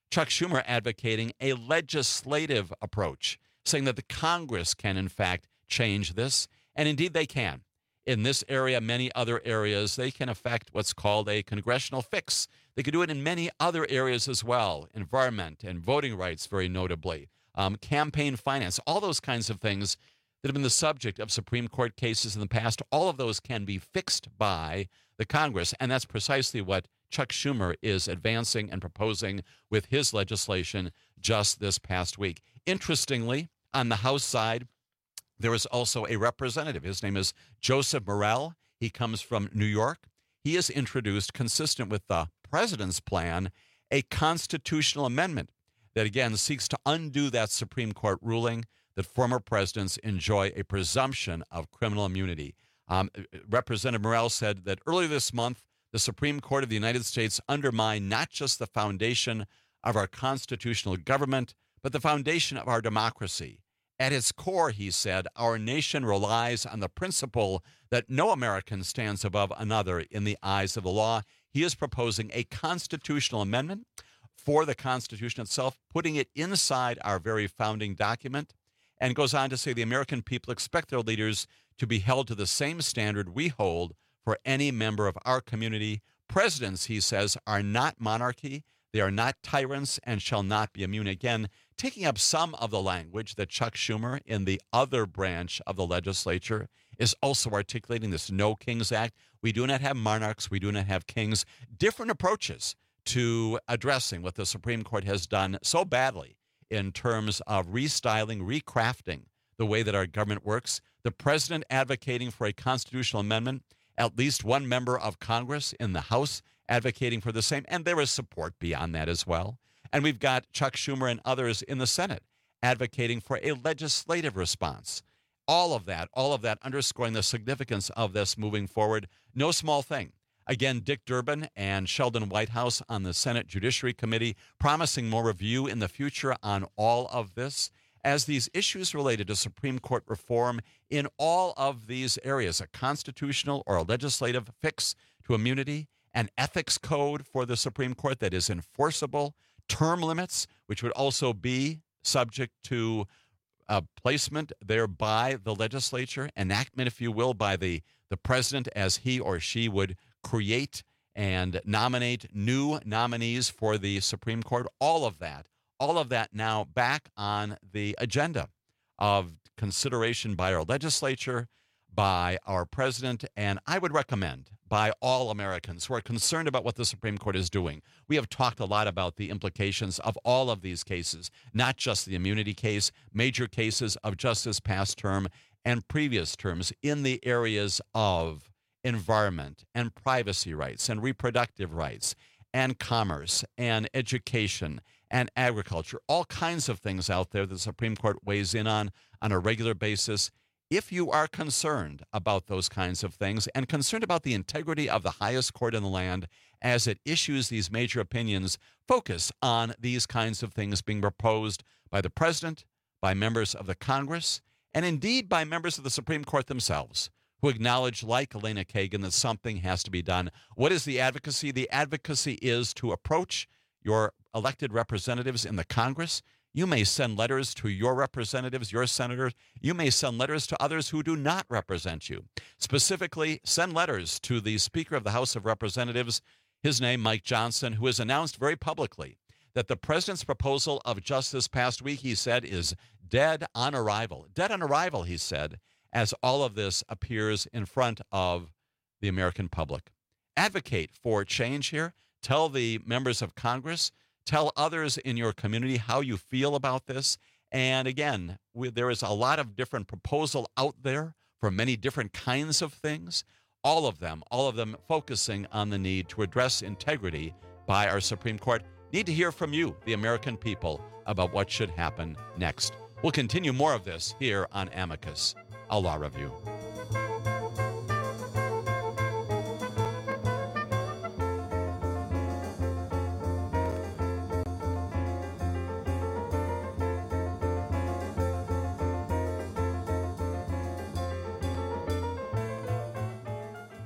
Chuck Schumer advocating a legislative approach, saying that the Congress can, in fact, change this. And indeed, they can. In this area, many other areas, they can affect what's called a congressional fix. They could do it in many other areas as well, environment and voting rights, very notably, um, campaign finance, all those kinds of things that have been the subject of Supreme Court cases in the past. All of those can be fixed by the Congress, and that's precisely what Chuck Schumer is advancing and proposing with his legislation just this past week. Interestingly, on the House side, there is also a representative. His name is Joseph Morell. He comes from New York. He has introduced, consistent with the president's plan, a constitutional amendment that, again, seeks to undo that Supreme Court ruling that former presidents enjoy a presumption of criminal immunity. Um, Representative Morell said that earlier this month, the Supreme Court of the United States undermined not just the foundation of our constitutional government, but the foundation of our democracy. At its core, he said, our nation relies on the principle that no American stands above another in the eyes of the law. He is proposing a constitutional amendment for the Constitution itself, putting it inside our very founding document, and goes on to say the American people expect their leaders to be held to the same standard we hold for any member of our community. Presidents, he says, are not monarchy. They are not tyrants and shall not be immune. Again, taking up some of the language that Chuck Schumer in the other branch of the legislature is also articulating, this No Kings Act. We do not have monarchs. We do not have kings. Different approaches to addressing what the Supreme Court has done so badly in terms of restyling, recrafting the way that our government works. The president advocating for a constitutional amendment, at least one member of Congress in the House advocating for the same, and there is support beyond that as well. And we've got Chuck Schumer and others in the Senate advocating for a legislative response. All of that, all of that underscoring the significance of this moving forward. No small thing. Again, Dick Durbin and Sheldon Whitehouse on the Senate Judiciary Committee promising more review in the future on all of this as these issues related to Supreme Court reform in all of these areas, a constitutional or a legislative fix to immunity, an ethics code for the Supreme Court that is enforceable, term limits, which would also be subject to uh, placement there by the legislature, enactment, if you will, by the, the president as he or she would create and nominate new nominees for the Supreme Court. All of that, all of that now back on the agenda of consideration by our legislature, by our president, and I would recommend by all Americans who are concerned about what the Supreme Court is doing. We have talked a lot about the implications of all of these cases, not just the immunity case, major cases of just this past term and previous terms in the areas of environment and privacy rights and reproductive rights and commerce and education and agriculture, all kinds of things out there that the Supreme Court weighs in on on a regular basis. If you are concerned about those kinds of things and concerned about the integrity of the highest court in the land as it issues these major opinions, focus on these kinds of things being proposed by the president, by members of the Congress, and indeed by members of the Supreme Court themselves, who acknowledge, like Elena Kagan, that something has to be done. What is the advocacy? The advocacy is to approach your elected representatives in the Congress. You may send letters to your representatives, your senators. You may send letters to others who do not represent you. Specifically, send letters to the Speaker of the House of Representatives, his name, Mike Johnson, who has announced very publicly that the president's proposal of just this past week, he said, is dead on arrival. Dead on arrival, he said, as all of this appears in front of the American public. Advocate for change here. Tell the members of Congress, tell others in your community how you feel about this. And again, we, there is a lot of different proposal out there for many different kinds of things. All of them, all of them focusing on the need to address integrity by our Supreme Court. Need to hear from you, the American people, about what should happen next. We'll continue more of this here on Amicus, a law review.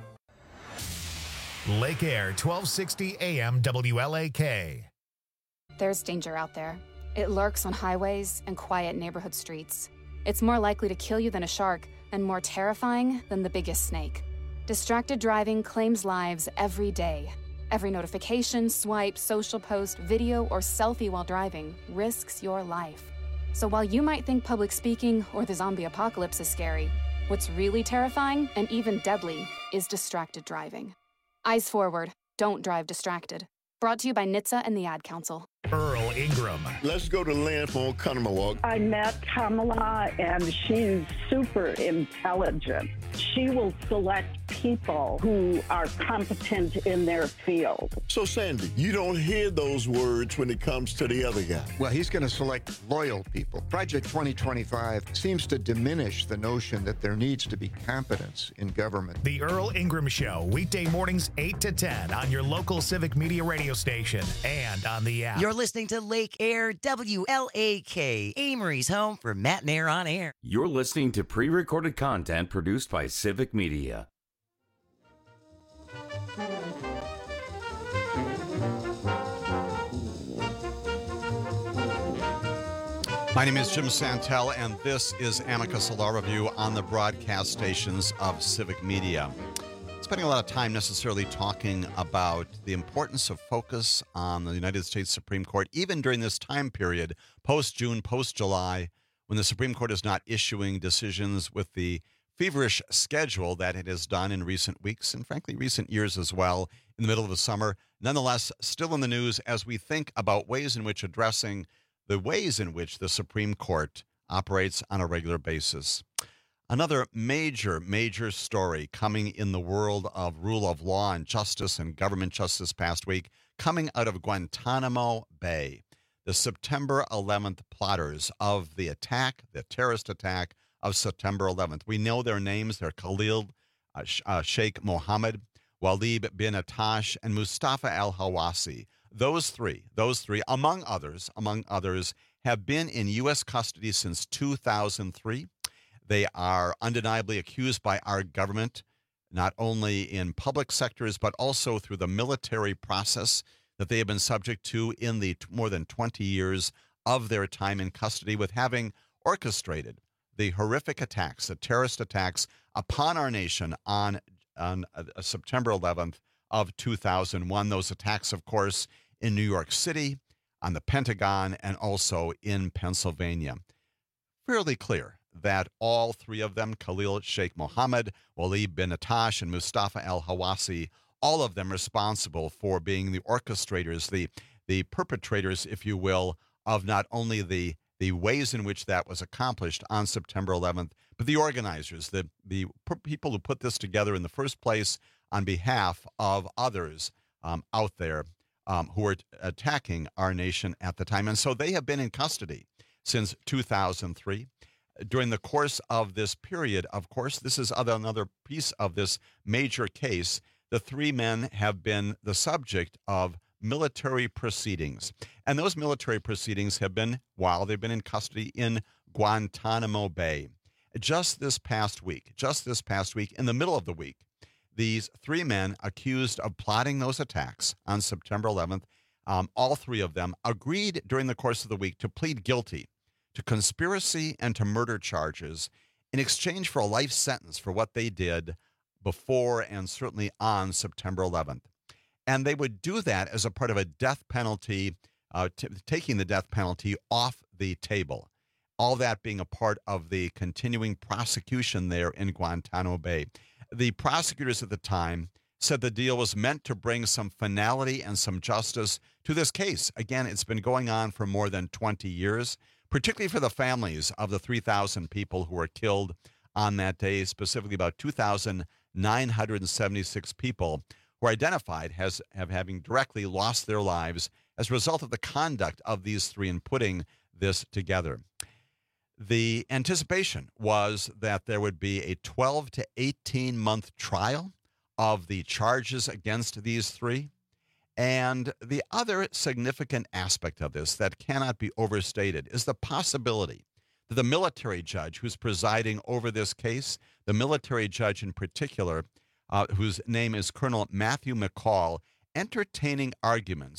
Lake Air, twelve sixty A M W L A K. There's danger out there. It lurks on highways and quiet neighborhood streets. It's more likely to kill you than a shark and more terrifying than the biggest snake. Distracted driving claims lives every day. Every notification, swipe, social post, video, or selfie while driving risks your life. So while you might think public speaking or the zombie apocalypse is scary, what's really terrifying and even deadly is distracted driving. Eyes forward. Don't drive distracted. Brought to you by N H T S A and the Ad Council. Earl Ingram. Let's go to Lynn for Oconomowoc. I met Kamala, and she's super intelligent. She will select people who are competent in their field. So, Sandy, you don't hear those words when it comes to the other guy. Well, he's going to select loyal people. Project twenty twenty-five seems to diminish the notion that there needs to be competence in government. The Earl Ingram Show, weekday mornings eight to ten on your local Civic Media radio station and on the app. You're listening to Lake Air W L A K, Amory's home for Matt and Air on Air. You're listening to pre-recorded content produced by Civic Media. My name is Jim Santel, and this is Amicus Law Review on the broadcast stations of Civic Media. Spending a lot of time necessarily talking about the importance of focus on the United States Supreme Court, even during this time period, post-June, post-July, when the Supreme Court is not issuing decisions with the feverish schedule that it has done in recent weeks and, frankly, recent years as well in the middle of the summer. Nonetheless, still in the news as we think about ways in which addressing the ways in which the Supreme Court operates on a regular basis. Another major, major story coming in the world of rule of law and justice and government justice past week, coming out of Guantanamo Bay. The September eleventh plotters of the attack, the terrorist attack of September eleventh. We know their names. They're Khalil uh, uh, Sheikh Mohammed, Walid bin Attash, and Mustafa al-Hawasi. Those three, those three, among others, among others, have been in U S custody since two thousand three. They are undeniably accused by our government, not only in public sectors, but also through the military process that they have been subject to in the t- more than twenty years of their time in custody, with having orchestrated the horrific attacks, the terrorist attacks upon our nation on, on uh, September eleventh of two thousand one. Those attacks, of course, in New York City, on the Pentagon, and also in Pennsylvania. Fairly clear that all three of them, Khalil Sheikh Mohammed, Walid bin Attash, and Mustafa al-Hawasi, all of them responsible for being the orchestrators, the the perpetrators, if you will, of not only the the ways in which that was accomplished on September eleventh, but the organizers, the the people who put this together in the first place on behalf of others um, out there um, who were attacking our nation at the time. And so they have been in custody since two thousand three. During the course of this period, of course, this is other, another piece of this major case. The three men have been the subject of military proceedings. And those military proceedings have been, while they've been in custody, in Guantanamo Bay. Just this past week, just this past week, in the middle of the week, these three men accused of plotting those attacks on September eleventh, um, all three of them agreed during the course of the week to plead guilty to conspiracy and to murder charges in exchange for a life sentence for what they did before and certainly on September eleventh. And they would do that as a part of a death penalty, uh, t- taking the death penalty off the table. All that being a part of the continuing prosecution there in Guantanamo Bay. The prosecutors at the time said the deal was meant to bring some finality and some justice to this case. Again, it's been going on for more than twenty years. Particularly for the families of the three thousand people who were killed on that day, specifically about two thousand nine hundred seventy-six people who are identified as have having directly lost their lives as a result of the conduct of these three in putting this together. The anticipation was that there would be a twelve to eighteen month trial of the charges against these three. And the other significant aspect of this that cannot be overstated is the possibility that the military judge who's presiding over this case, the military judge in particular, uh, whose name is Colonel Matthew McCall, entertaining arguments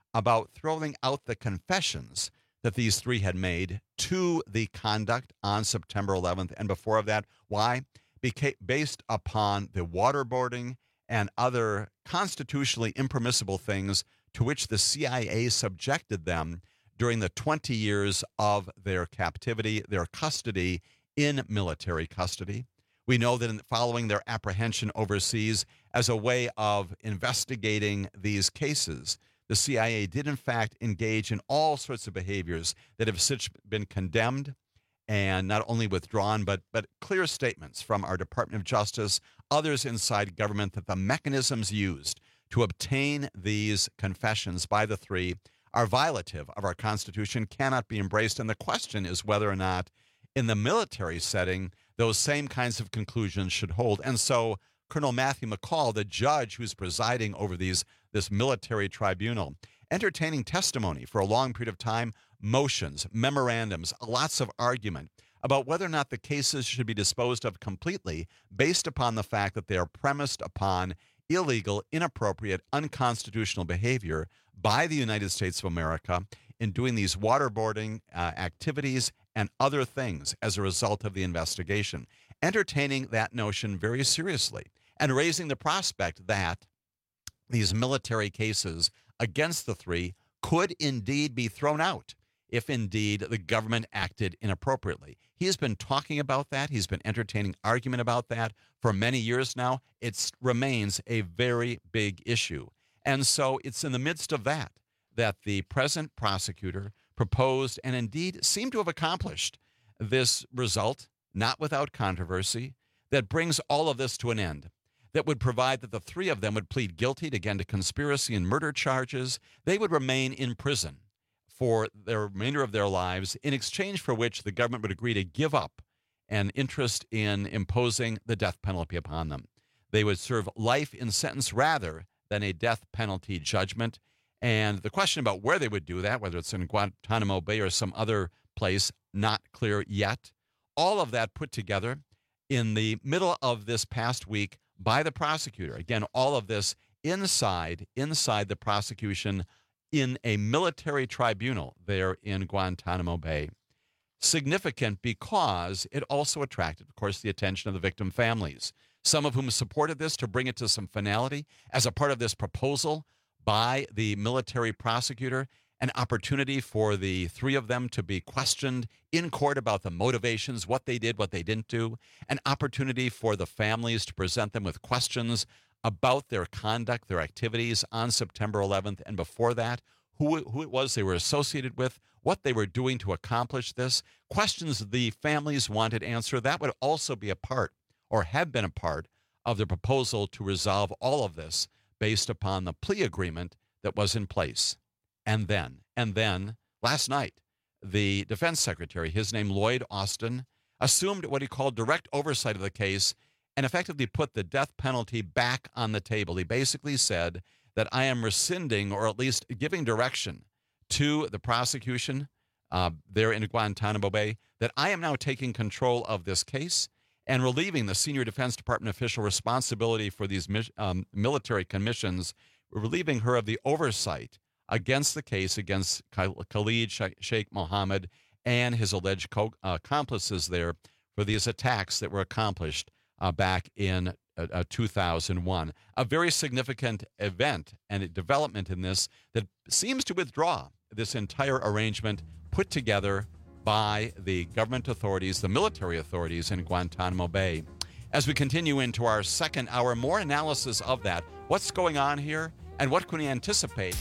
about throwing out the confessions that these three had made to the conduct on September eleventh and before that. Why? Beca- based upon the waterboarding and other constitutionally impermissible things to which the C I A subjected them during the twenty years of their captivity, their custody in military custody. We know that in following their apprehension overseas as a way of investigating these cases, the C I A did in fact engage in all sorts of behaviors that have since been condemned and not only withdrawn, but, but clear statements from our Department of Justice, others inside government, that the mechanisms used to obtain these confessions by the three are violative of our Constitution, cannot be embraced. And the question is whether or not in the military setting, those same kinds of conclusions should hold. And so Colonel Matthew McCall, the judge who's presiding over these this military tribunal, entertaining testimony for a long period of time, motions, memorandums, lots of argument about whether or not the cases should be disposed of completely based upon the fact that they are premised upon illegal, inappropriate, unconstitutional behavior by the United States of America in doing these waterboarding uh, activities and other things as a result of the investigation, entertaining that notion very seriously and raising the prospect that these military cases against the three could indeed be thrown out if indeed the government acted inappropriately. He has been talking about that. He's been entertaining argument about that for many years now. It remains a very big issue. And so it's in the midst of that that the present prosecutor proposed and indeed seemed to have accomplished this result, not without controversy, that brings all of this to an end, that would provide that the three of them would plead guilty, again, to conspiracy and murder charges. They would remain in prison for the remainder of their lives, in exchange for which the government would agree to give up an interest in imposing the death penalty upon them. They would serve life in sentence rather than a death penalty judgment. And the question about where they would do that, whether it's in Guantanamo Bay or some other place, not clear yet. All of that put together in the middle of this past week by the prosecutor. Again, all of this inside, inside the prosecution in a military tribunal there in Guantanamo Bay. Significant because it also attracted, of course, the attention of the victim families, some of whom supported this to bring it to some finality as a part of this proposal by the military prosecutor, an opportunity for the three of them to be questioned in court about the motivations, what they did, what they didn't do, an opportunity for the families to present them with questions about their conduct, their activities on September eleventh and before that, who, who it was they were associated with, what they were doing to accomplish this, questions the families wanted answered. That would also be a part, or have been a part, of the proposal to resolve all of this based upon the plea agreement that was in place. And then, and then, last night, the defense secretary, his name Lloyd Austin, assumed what he called direct oversight of the case and effectively put the death penalty back on the table. He basically said that I am rescinding, or at least giving direction to the prosecution uh, there in Guantanamo Bay, that I am now taking control of this case and relieving the senior Defense Department official responsibility for these um, military commissions, relieving her of the oversight against the case against Khalid Sheikh Mohammed and his alleged co- uh, accomplices there for these attacks that were accomplished uh, back in uh, uh, two thousand one. A very significant event and a development in this that seems to withdraw this entire arrangement put together by the government authorities, the military authorities in Guantanamo Bay. As we continue into our second hour, more analysis of that. What's going on here and what can we anticipate?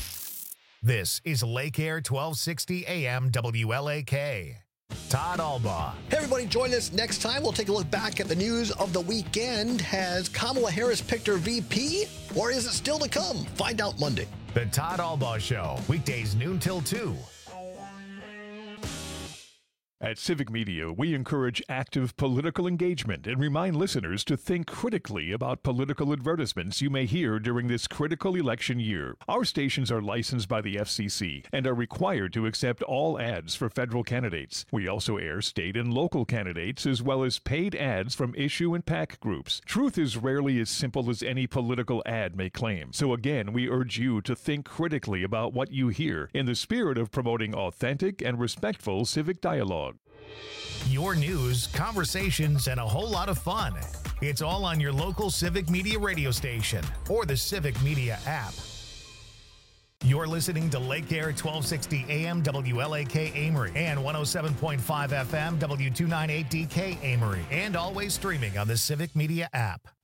This is Lake Air twelve sixty A M W L A K. Todd Albaugh. Hey, everybody, join us next time. We'll take a look back at the news of the weekend. Has Kamala Harris picked her V P, or is it still to come? Find out Monday. The Todd Albaugh Show, weekdays noon till two. At Civic Media, we encourage active political engagement and remind listeners to think critically about political advertisements you may hear during this critical election year. Our stations are licensed by the F C C and are required to accept all ads for federal candidates. We also air state and local candidates as well as paid ads from issue and PAC groups. Truth is rarely as simple as any political ad may claim. So again, we urge you to think critically about what you hear in the spirit of promoting authentic and respectful civic dialogue. Your news, conversations, and a whole lot of fun. It's all on your local Civic Media radio station or the Civic Media app. You're listening to Lake Air twelve sixty A M W L A K Amory and one oh seven point five F M W two ninety-eight D K Amory, and always streaming on the Civic Media app.